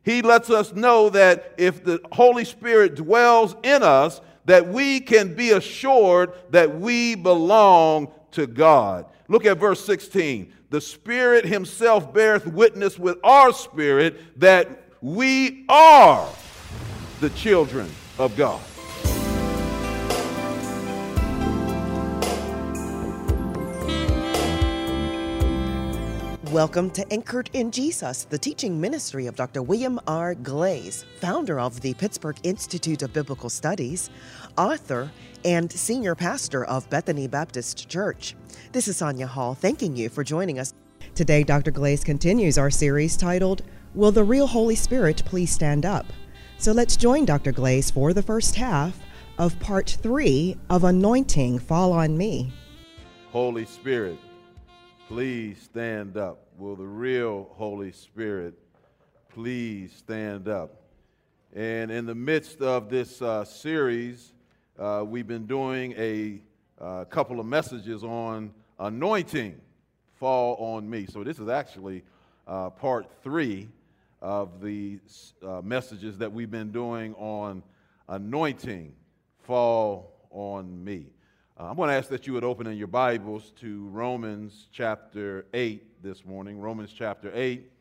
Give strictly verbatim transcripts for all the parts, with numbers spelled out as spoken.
he lets us know that if the Holy Spirit dwells in us, that we can be assured that we belong to God. Look at verse sixteen. The Spirit himself beareth witness with our spirit that we are the children of God. Welcome to Anchored in Jesus, the teaching ministry of Doctor William R. Glaze, founder of the Pittsburgh Institute of Biblical Studies, author, and senior pastor of Bethany Baptist Church. This is Sonia Hall, thanking you for joining us. Today, Doctor Glaze continues our series titled, Will the Real Holy Spirit Please Stand Up? So let's join Doctor Glaze for the first half of part three of Anointing Fall on Me. Holy Spirit, please stand up. Will the real Holy Spirit please stand up? And in the midst of this uh, series, uh, we've been doing a uh, couple of messages on anointing fall on me. So this is actually uh, part three of the uh, messages that we've been doing on anointing fall on me. Uh, I'm going to ask that you would open in your Bibles to Romans chapter eight this morning, Romans chapter eight.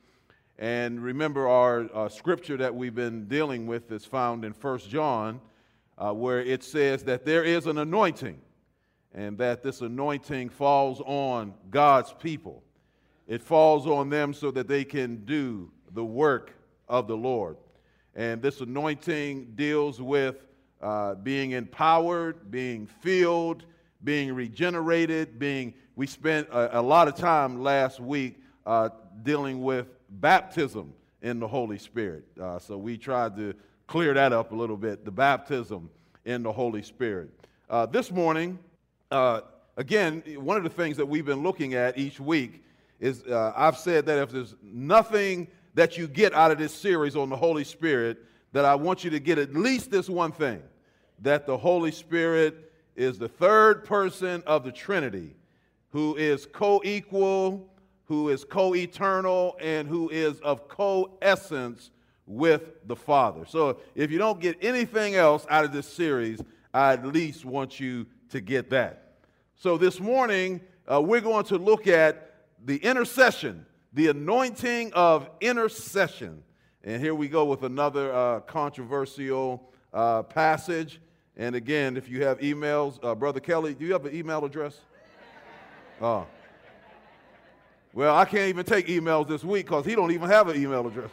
And remember, our uh, scripture that we've been dealing with is found in First John, uh, where it says that there is an anointing, and that this anointing falls on God's people. It falls on them so that they can do the work of the Lord. And this anointing deals with Uh, being empowered, being filled, being regenerated, being, we spent a, a lot of time last week uh, dealing with baptism in the Holy Spirit. Uh, so we tried to clear that up a little bit, the baptism in the Holy Spirit. Uh, this morning, uh, again, one of the things that we've been looking at each week is uh, I've said that if there's nothing that you get out of this series on the Holy Spirit, that I want you to get at least this one thing, that the Holy Spirit is the third person of the Trinity, who is co-equal, who is co-eternal, and who is of co-essence with the Father. So if you don't get anything else out of this series, I at least want you to get that. So this morning, uh, we're going to look at the intercession, the anointing of intercession. And here we go with another uh, controversial uh, passage. And again, if you have emails, uh, Brother Kelly, do you have an email address? Oh. Well, I can't even take emails this week because he don't even have an email address.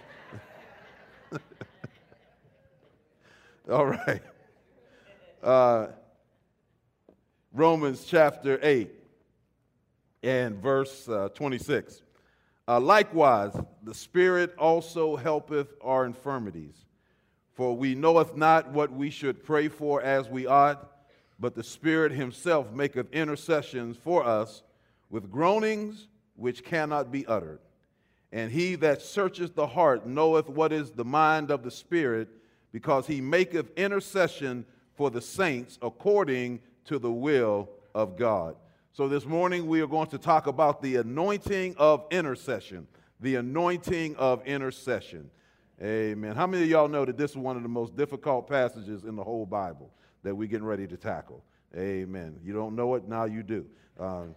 All right. Uh, Romans chapter eight and verse uh, twenty-six. Uh, likewise, the Spirit also helpeth our infirmities. For we knoweth not what we should pray for as we ought, but the Spirit himself maketh intercessions for us with groanings which cannot be uttered. And he that searcheth the heart knoweth what is the mind of the Spirit, because he maketh intercession for the saints according to the will of God. So this morning we are going to talk about the anointing of intercession. The anointing of intercession. Amen. How many of y'all know that this is one of the most difficult passages in the whole Bible that we're getting ready to tackle? Amen. You don't know it, now you do. Um,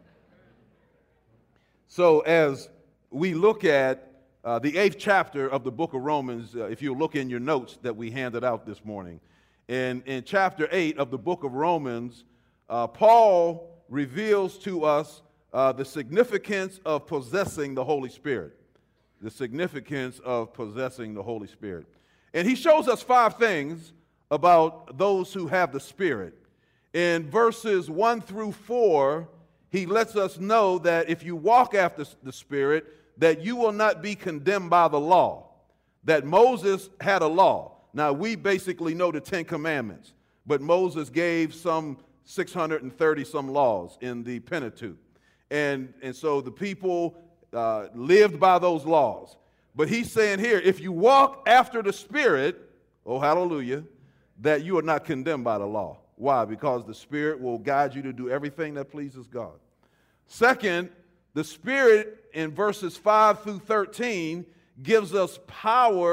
so as we look at uh, the eighth chapter of the book of Romans, uh, if you look in your notes that we handed out this morning, in, in chapter eight of the book of Romans, uh, Paul reveals to us uh, the significance of possessing the Holy Spirit. The significance of possessing the Holy Spirit. And he shows us five things about those who have the Spirit. In verses one through four, he lets us know that if you walk after the Spirit, that you will not be condemned by the law. That Moses had a law. Now, we basically know the Ten Commandments, but Moses gave some six hundred thirty some laws in the Pentateuch. And, and so the people uh, lived by those laws. But he's saying here, if you walk after the Spirit, oh hallelujah, that you are not condemned by the law. Why? Because the Spirit will guide you to do everything that pleases God. Second, the Spirit in verses five through thirteen gives us power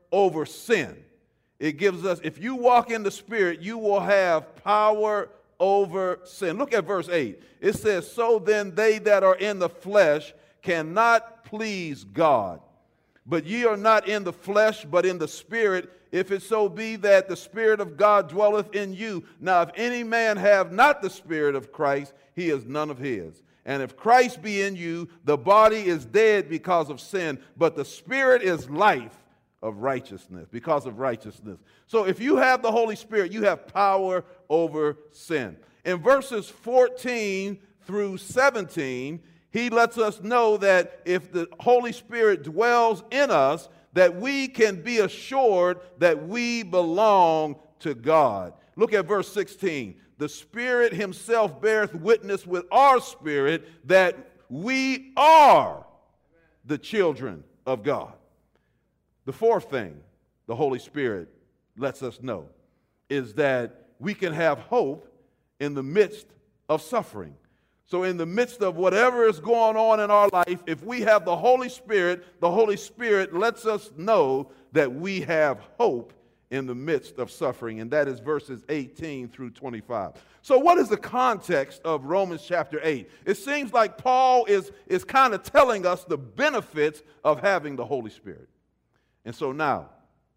over sin. It gives us, if you walk in the Spirit, you will have power over sin. Look at verse eight. It says, so then they that are in the flesh cannot please God. But ye are not in the flesh, but in the Spirit, if it so be that the Spirit of God dwelleth in you. Now if any man have not the Spirit of Christ, he is none of his. And if Christ be in you, the body is dead because of sin, but the Spirit is life of righteousness, because of righteousness. So if you have the Holy Spirit, you have power over sin. In verses fourteen through seventeen, he lets us know that if the Holy Spirit dwells in us, that we can be assured that we belong to God. Look at verse sixteen. The Spirit himself beareth witness with our spirit that we are the children of God. The fourth thing the Holy Spirit lets us know is that we can have hope in the midst of suffering. So in the midst of whatever is going on in our life, if we have the Holy Spirit, the Holy Spirit lets us know that we have hope in the midst of suffering. And that is verses eighteen through twenty-five. So what is the context of Romans chapter eight? It seems like Paul is, is kind of telling us the benefits of having the Holy Spirit. And so now,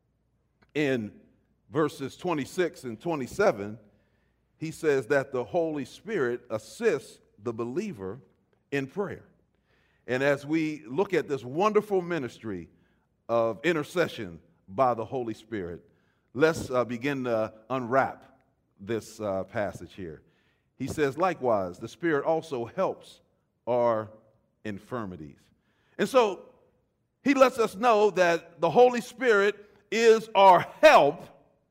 in verses twenty-six and twenty-seven, he says that the Holy Spirit assists the believer in prayer. And as we look at this wonderful ministry of intercession by the Holy Spirit, let's uh, begin to unwrap this uh, passage here. He says, likewise, the Spirit also helps our infirmities. And so he lets us know that the Holy Spirit is our help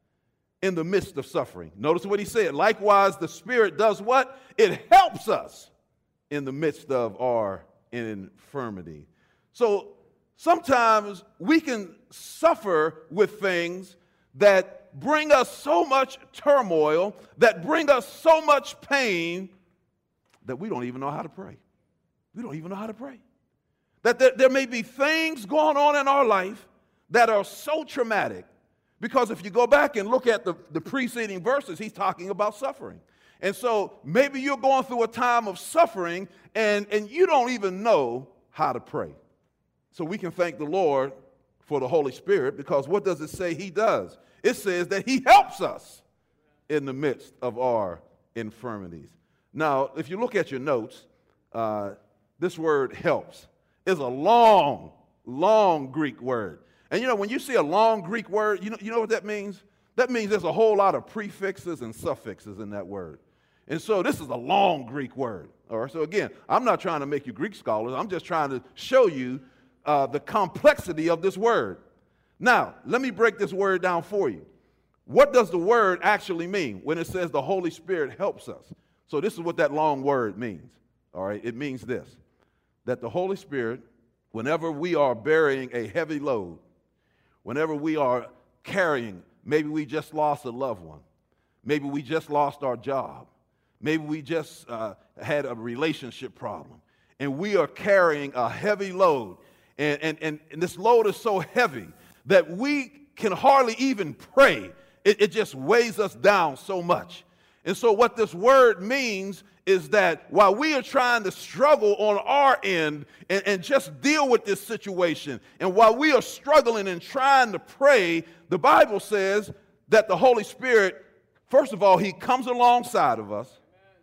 in the midst of suffering. Notice what he said. Likewise, the Spirit does what? It helps us in the midst of our infirmity. So sometimes we can suffer with things that bring us so much turmoil, that bring us so much pain, that we don't even know how to pray. We don't even know how to pray. That there, there may be things going on in our life that are so traumatic. Because if you go back and look at the, the preceding verses, he's talking about suffering. And so maybe you're going through a time of suffering and, and you don't even know how to pray. So we can thank the Lord for the Holy Spirit, because what does it say he does? It says that he helps us in the midst of our infirmities. Now, if you look at your notes, uh, this word helps is a long, long Greek word. And you know, when you see a long Greek word, you know, you know what that means? That means there's a whole lot of prefixes and suffixes in that word. And so this is a long Greek word. All right. So again, I'm not trying to make you Greek scholars. I'm just trying to show you uh, the complexity of this word. Now, let me break this word down for you. What does the word actually mean when it says the Holy Spirit helps us? So this is what that long word means. All right. It means this, that the Holy Spirit, whenever we are bearing a heavy load, whenever we are carrying, maybe we just lost a loved one, maybe we just lost our job, maybe we just uh, had a relationship problem, and we are carrying a heavy load, and, and, and, and this load is so heavy that we can hardly even pray. It, it just weighs us down so much. And so what this word means is that while we are trying to struggle on our end and, and just deal with this situation, and while we are struggling and trying to pray, the Bible says that the Holy Spirit, first of all, he comes alongside of us.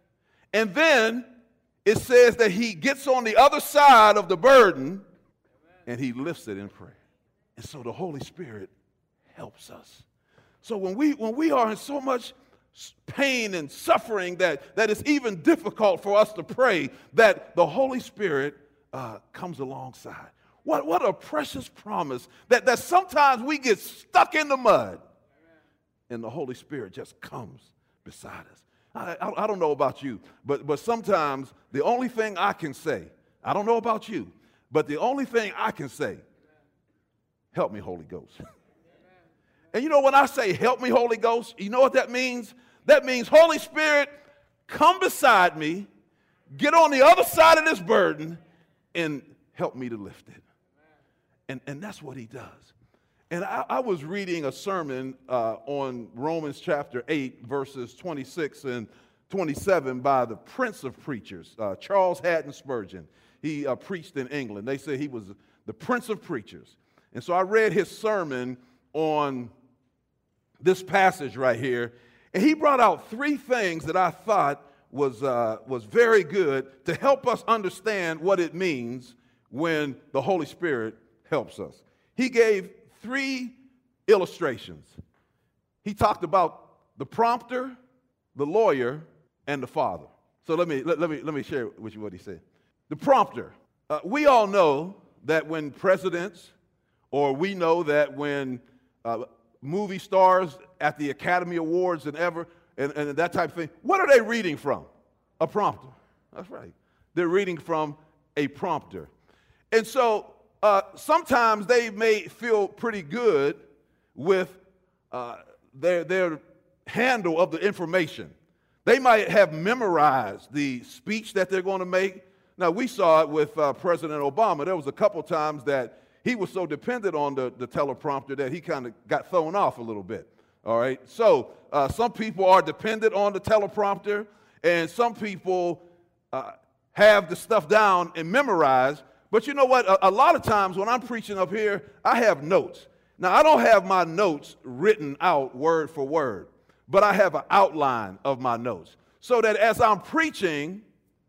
And then it says that he gets on the other side of the burden and he lifts it in prayer. And so the Holy Spirit helps us. So when we when we are in so much pain and suffering that, that it's even difficult for us to pray, that the Holy Spirit uh, comes alongside. What, what a precious promise that, that sometimes we get stuck in the mud and the Holy Spirit just comes beside us. I, I, I don't know about you, but, but sometimes the only thing I can say, I don't know about you, but the only thing I can say, help me, Holy Ghost. And you know, when I say help me, Holy Ghost, you know what that means? That means, Holy Spirit, come beside me, get on the other side of this burden, and help me to lift it. And, and that's what he does. And I, I was reading a sermon uh, on Romans chapter eight, verses twenty-six and twenty-seven by the Prince of Preachers, uh, Charles Haddon Spurgeon. He uh, preached in England. They say he was the Prince of Preachers. And so I read his sermon on this passage right here, and he brought out three things that I thought was, uh, was very good to help us understand what it means when the Holy Spirit helps us. He gave three illustrations. He talked about the prompter, the lawyer, and the father. So let me, let, let me, let me share with you what he said. The prompter. Uh, we all know that when presidents, or we know that when uh, movie stars at the Academy Awards and ever, and, and that type of thing, what are they reading from? A prompter. That's right. They're reading from a prompter. And so uh, sometimes they may feel pretty good with uh, their, their handle of the information. They might have memorized the speech that they're going to make. Now, we saw it with uh, President Obama. There was a couple times that he was so dependent on the, the teleprompter that he kind of got thrown off a little bit, all right? So uh, some people are dependent on the teleprompter, and some people uh, have the stuff down and memorized. But you know what? A, a lot of times when I'm preaching up here, I have notes. Now, I don't have my notes written out word for word, but I have an outline of my notes so that as I'm preaching,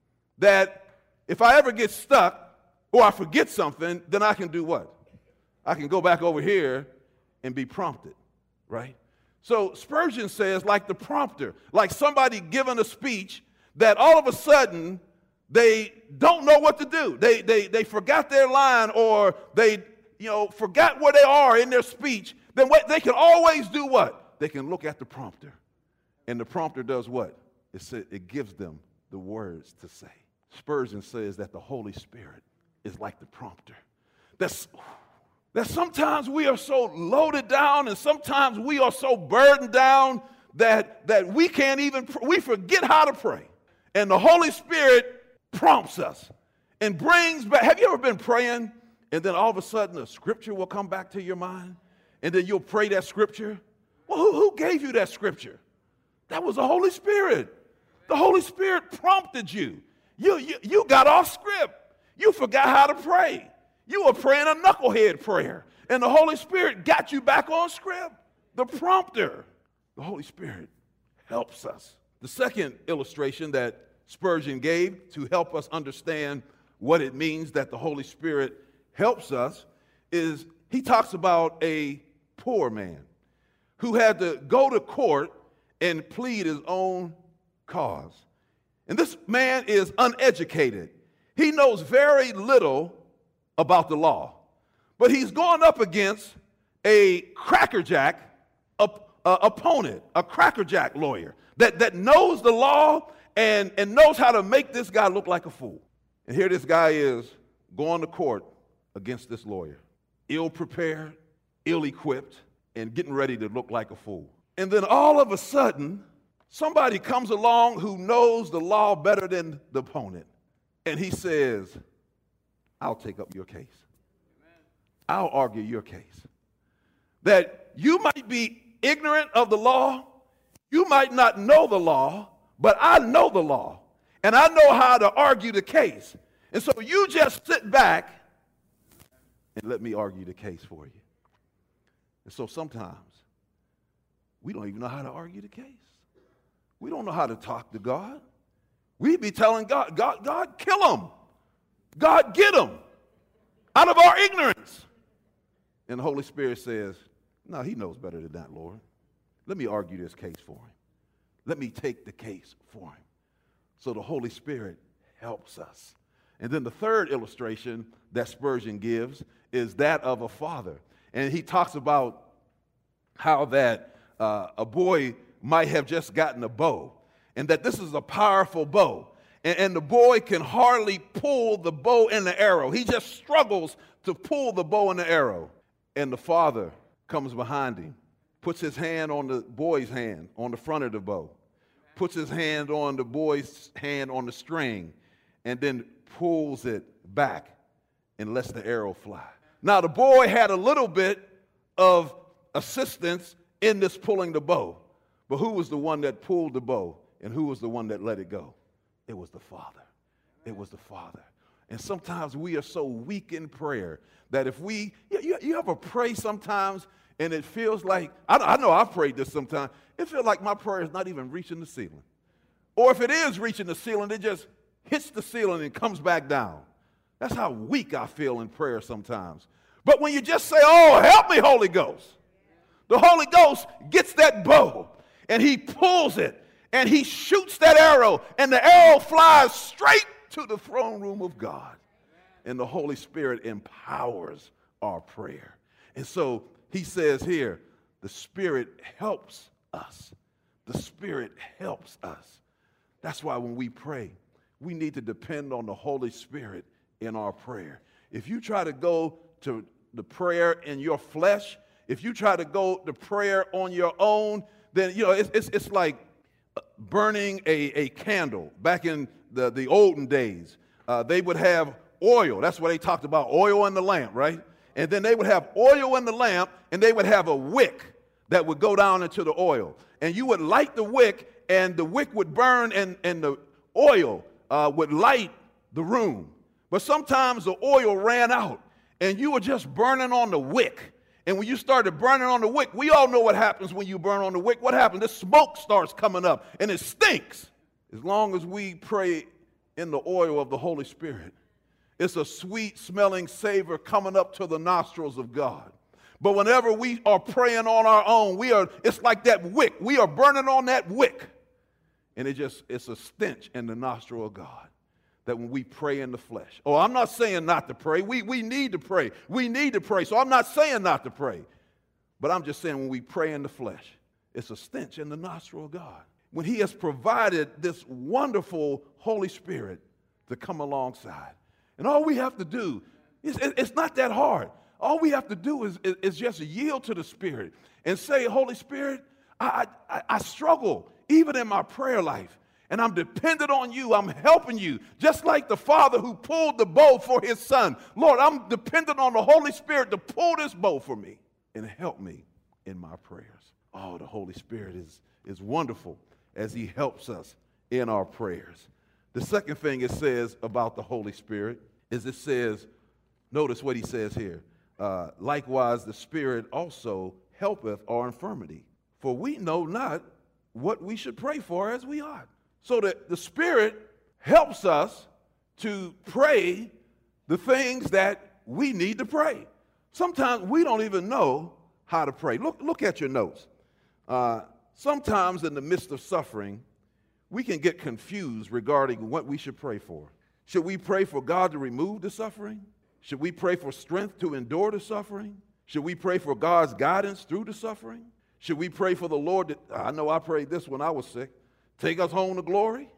that if I ever get stuck or I forget something, then I can do what? I can go back over here and be prompted, right? So Spurgeon says, like the prompter, like somebody giving a speech that all of a sudden they don't know what to do. They, they, they forgot their line, or they you know, forgot where they are in their speech. Then what, they can always do what? They can look at the prompter. And the prompter does what? It, say, it gives them the words to say. Spurgeon says that the Holy Spirit is like the prompter. That's, that sometimes we are so loaded down, and sometimes we are so burdened down that, that we can't even, we forget how to pray. And the Holy Spirit prompts us and brings back. Have you ever been praying, and then all of a sudden a scripture will come back to your mind, and then you'll pray that scripture? Well, who, who gave you that scripture? That was the Holy Spirit. The Holy Spirit prompted you. You, you, you got off script. You forgot how to pray. You were praying a knucklehead prayer, and the Holy Spirit got you back on script. The prompter. The Holy Spirit helps us. The second illustration that Spurgeon gave to help us understand what it means that the Holy Spirit helps us is he talks about a poor man who had to go to court and plead his own cause. And this man is uneducated. He knows very little about the law. But he's going up against a crackerjack op- uh, opponent, a crackerjack lawyer that, that knows the law and, and knows how to make this guy look like a fool. And here this guy is going to court against this lawyer, ill-prepared, ill-equipped, and getting ready to look like a fool. And then all of a sudden, somebody comes along who knows the law better than the opponent, and he says, I'll take up your case. I'll argue your case. That you might be ignorant of the law, you might not know the law, but I know the law, and I know how to argue the case. And so you just sit back and let me argue the case for you. And so sometimes we don't even know how to argue the case. We don't know how to talk to God. We'd be telling God, God, God, kill him. God, get him out of our ignorance. And the Holy Spirit says, no, he knows better than that, Lord. Let me argue this case for him. Let me take the case for him. So the Holy Spirit helps us. And then the third illustration that Spurgeon gives is that of a father. And he talks about how that uh, a boy might have just gotten a bow, and that this is a powerful bow. And, and the boy can hardly pull the bow and the arrow. He just struggles to pull the bow and the arrow. And the father comes behind him, puts his hand on the boy's hand on the front of the bow, puts his hand on the boy's hand on the string, and then pulls it back and lets the arrow fly. Now, the boy had a little bit of assistance in this pulling the bow. But who was the one that pulled the bow, and who was the one that let it go? It was the Father. It was the Father. And sometimes we are so weak in prayer that if we, you, you ever pray sometimes and it feels like, I, I know I've prayed this sometimes, it feels like my prayer is not even reaching the ceiling. Or if it is reaching the ceiling, it just hits the ceiling and comes back down. That's how weak I feel in prayer sometimes. But when you just say, oh, help me, Holy Ghost, the Holy Ghost gets that bow and he pulls it and he shoots that arrow and the arrow flies straight to the throne room of God. And the Holy Spirit empowers our prayer. And so he says here, the Spirit helps us. The Spirit helps us. That's why when we pray, we need to depend on the Holy Spirit in our prayer. If you try to go to the prayer in your flesh, if you try to go to prayer on your own, then, you know, it's, it's, it's like burning a, a candle. Back in the, the olden days, uh, they would have oil. That's what they talked about, oil in the lamp, right? And then they would have oil in the lamp, and they would have a wick that would go down into the oil. And you would light the wick, and the wick would burn, and, and the oil uh, would light the room. But sometimes the oil ran out, and you were just burning on the wick. And when you started burning on the wick, we all know what happens when you burn on the wick. What happens? The smoke starts coming up, and it stinks. As long as we pray in the oil of the Holy Spirit, it's a sweet-smelling savor coming up to the nostrils of God. But whenever we are praying on our own, we are, it's like that wick. We are burning on that wick. And it just, it's a stench in the nostril of God that when we pray in the flesh. Oh, I'm not saying not to pray. We, we need to pray. We need to pray. So I'm not saying not to pray. But I'm just saying when we pray in the flesh, it's a stench in the nostril of God. When he has provided this wonderful Holy Spirit to come alongside. And all we have to do, is, it's not that hard. All we have to do is, is, is just yield to the Spirit and say, Holy Spirit, I, I, I struggle even in my prayer life. And I'm dependent on you. I'm helping you. Just like the father who pulled the bow for his son. Lord, I'm dependent on the Holy Spirit to pull this bow for me and help me in my prayers. Oh, the Holy Spirit is, is wonderful as he helps us in our prayers. The second thing it says about the Holy Spirit is it says, notice what he says here. Uh, likewise, the Spirit also helpeth our infirmity. For we know not what we should pray for as we ought. So that the Spirit helps us to pray the things that we need to pray. Sometimes we don't even know how to pray. Look, look at your notes. Uh, sometimes in the midst of suffering, we can get confused regarding what we should pray for. Should we pray for God to remove the suffering? Should we pray for strength to endure the suffering? Should we pray for God's guidance through the suffering? Should we pray for the Lord that, I know I prayed this when I was sick, take us home to glory?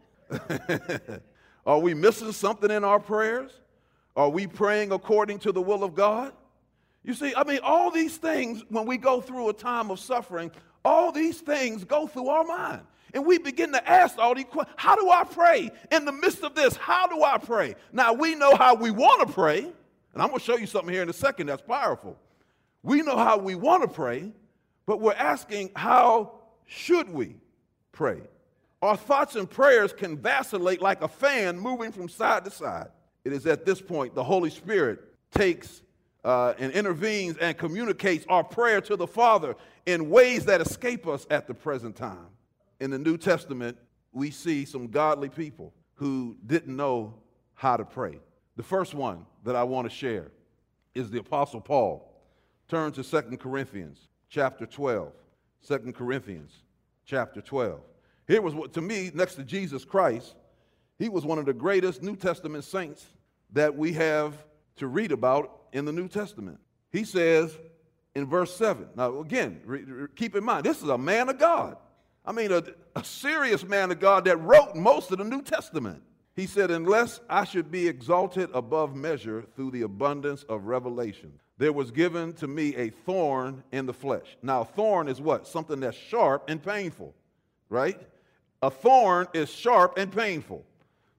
Are we missing something in our prayers? Are we praying according to the will of God? You see, I mean, all these things, when we go through a time of suffering, all these things go through our mind. And we begin to ask all these questions. How do I pray? In the midst of this, how do I pray? Now, we know how we want to pray. And I'm going to show you something here in a second that's powerful. We know how we want to pray, but we're asking, how should we pray? Our thoughts and prayers can vacillate like a fan moving from side to side. It is at this point the Holy Spirit takes uh, and intervenes and communicates our prayer to the Father in ways that escape us at the present time. In the New Testament, we see some godly people who didn't know how to pray. The first one that I want to share is the Apostle Paul. Turn to Second Corinthians chapter twelve. Second Corinthians chapter twelve. Here was what, to me, next to Jesus Christ, he was one of the greatest New Testament saints that we have to read about in the New Testament. He says in verse seven, now again, re, re, keep in mind, this is a man of God. I mean, a, a serious man of God that wrote most of the New Testament. He said, unless I should be exalted above measure through the abundance of revelation, there was given to me a thorn in the flesh. Now, a thorn is what? Something that's sharp and painful, right? A thorn is sharp and painful.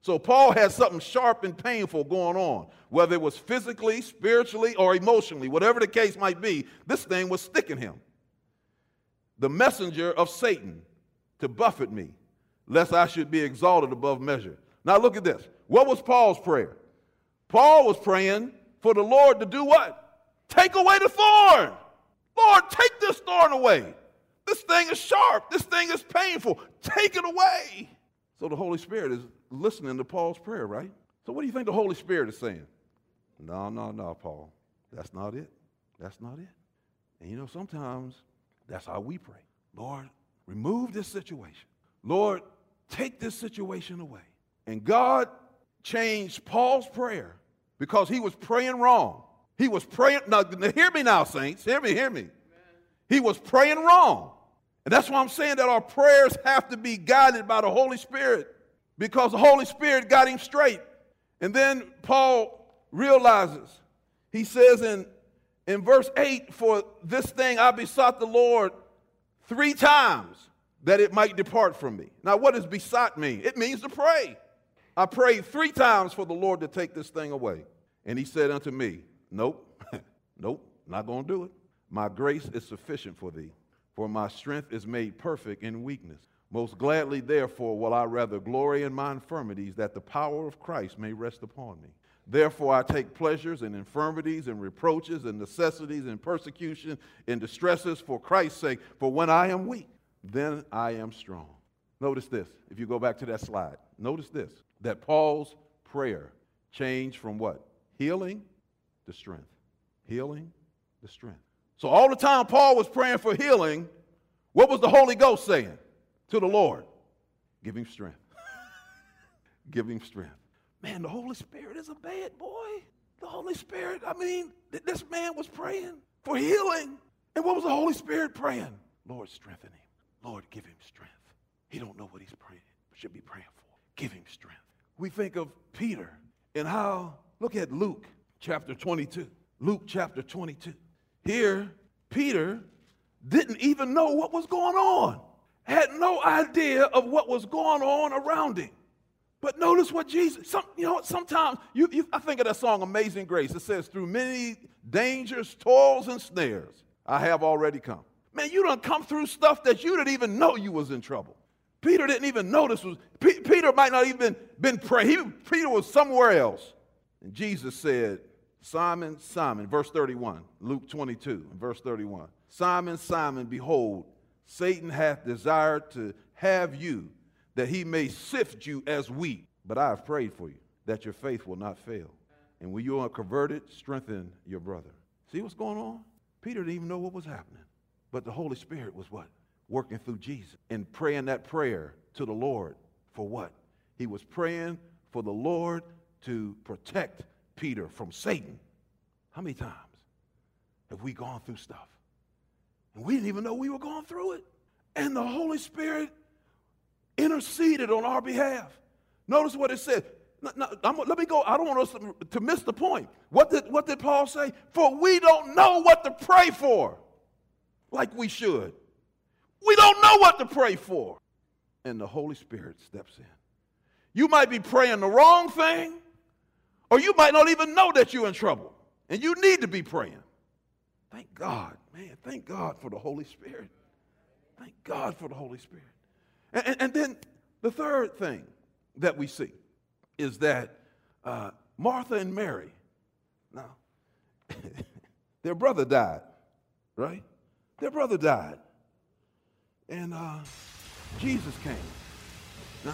So Paul had something sharp and painful going on, whether it was physically, spiritually, or emotionally, whatever the case might be, this thing was sticking him. The messenger of Satan to buffet me, lest I should be exalted above measure. Now look at this. What was Paul's prayer? Paul was praying for the Lord to do what? Take away the thorn. Lord, take this thorn away. This thing is sharp. This thing is painful. Take it away. So the Holy Spirit is listening to Paul's prayer, right? So what do you think the Holy Spirit is saying? No, no, no, Paul. That's not it. That's not it. And you know, sometimes that's how we pray. Lord, remove this situation. Lord, take this situation away. And God changed Paul's prayer because he was praying wrong. He was praying, now hear me now, saints. Hear me, hear me. Amen. He was praying wrong. And that's why I'm saying that our prayers have to be guided by the Holy Spirit, because the Holy Spirit got him straight. And then Paul realizes, he says in, in verse eight, for this thing I besought the Lord three times that it might depart from me. Now what does besought mean? It means to pray. I prayed three times for the Lord to take this thing away. And he said unto me, nope, nope, not going to do it. My grace is sufficient for thee, for my strength is made perfect in weakness. Most gladly, therefore, will I rather glory in my infirmities, that the power of Christ may rest upon me. Therefore, I take pleasures in infirmities and reproaches and necessities and persecution and distresses for Christ's sake. For when I am weak, then I am strong. Notice this. If you go back to that slide, notice this, that Paul's prayer changed from what? Healing to strength. Healing to strength. So all the time Paul was praying for healing, what was the Holy Ghost saying to the Lord? Give him strength. Give him strength. Man, the Holy Spirit is a bad boy. The Holy Spirit, I mean, th- this man was praying for healing. And what was the Holy Spirit praying? Lord, strengthen him. Lord, give him strength. He don't know what he's praying, should be praying for. Give him strength. We think of Peter and how, look at Luke chapter twenty-two. Luke chapter twenty-two. Here, Peter didn't even know what was going on. Had no idea of what was going on around him. But notice what Jesus, some, you know, sometimes, you, you, I think of that song, Amazing Grace. It says, through many dangers, toils, and snares, I have already come. Man, you done come through stuff that you didn't even know you was in trouble. Peter didn't even know this was, P- Peter might not even been praying. Peter was somewhere else. And Jesus said, Simon, Simon, verse thirty-one, Luke twenty-two, verse thirty-one. Simon, Simon, behold, Satan hath desired to have you, that he may sift you as wheat. But I have prayed for you, that your faith will not fail. And when you are converted, strengthen your brother. See what's going on? Peter didn't even know what was happening. But the Holy Spirit was what? Working through Jesus and praying that prayer to the Lord for what? He was praying for the Lord to protect Peter from Satan. How many times have we gone through stuff and we didn't even know we were going through it? And the Holy Spirit interceded on our behalf. Notice what it said. No, no, I'm, let me go. I don't want us to, to miss the point. What did, what did Paul say? For we don't know what to pray for like we should. We don't know what to pray for. And the Holy Spirit steps in. You might be praying the wrong thing, or you might not even know that you're in trouble, and you need to be praying. Thank God, man. Thank God for the Holy Spirit. Thank God for the Holy Spirit. And, and, and then the third thing that we see is that uh, Martha and Mary, now, their brother died, right? Their brother died. And uh, Jesus came. Now,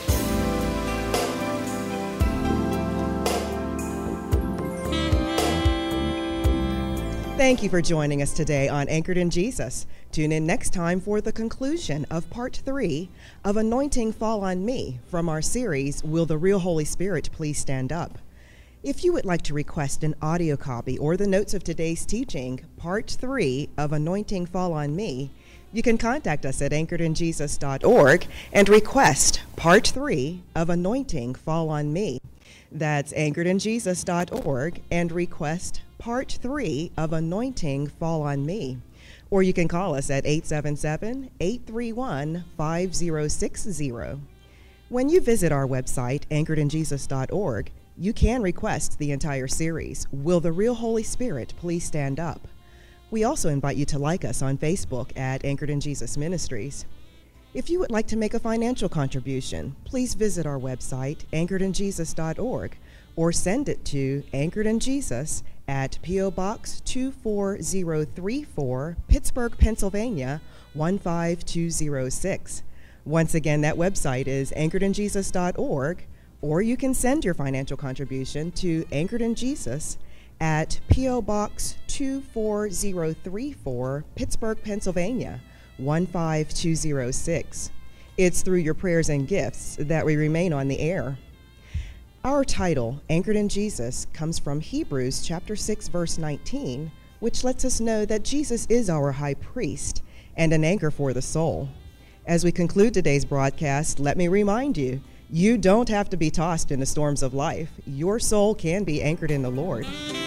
thank you for joining us today on Anchored in Jesus. Tune in next time for the conclusion of part three of Anointing Fall on Me from our series, Will the Real Holy Spirit Please Stand Up? If you would like to request an audio copy or the notes of today's teaching, part three of Anointing Fall on Me, you can contact us at anchored in jesus dot org and request part three of Anointing Fall on Me. That's anchored in jesus dot org and request part three of Anointing Fall on Me. Or you can call us at eight seven seven, eight three one, five zero six zero. When you visit our website, anchored in jesus dot org, you can request the entire series, Will the Real Holy Spirit Please Stand Up? We also invite you to like us on Facebook at Anchored in Jesus Ministries. If you would like to make a financial contribution, please visit our website, anchored in jesus dot org, or send it to Anchored in Jesus at P O Box two four zero three four, Pittsburgh, Pennsylvania one five two zero six. Once again, that website is anchored in jesus dot org, or you can send your financial contribution to Anchored in Jesus at P O Box two four zero three four, Pittsburgh, Pennsylvania one five two zero six. It's through your prayers and gifts that we remain on the air. Our title, Anchored in Jesus, comes from Hebrews chapter six, verse nineteen, which lets us know that Jesus is our high priest and an anchor for the soul. As we conclude today's broadcast, let me remind you, you don't have to be tossed in the storms of life. Your soul can be anchored in the Lord.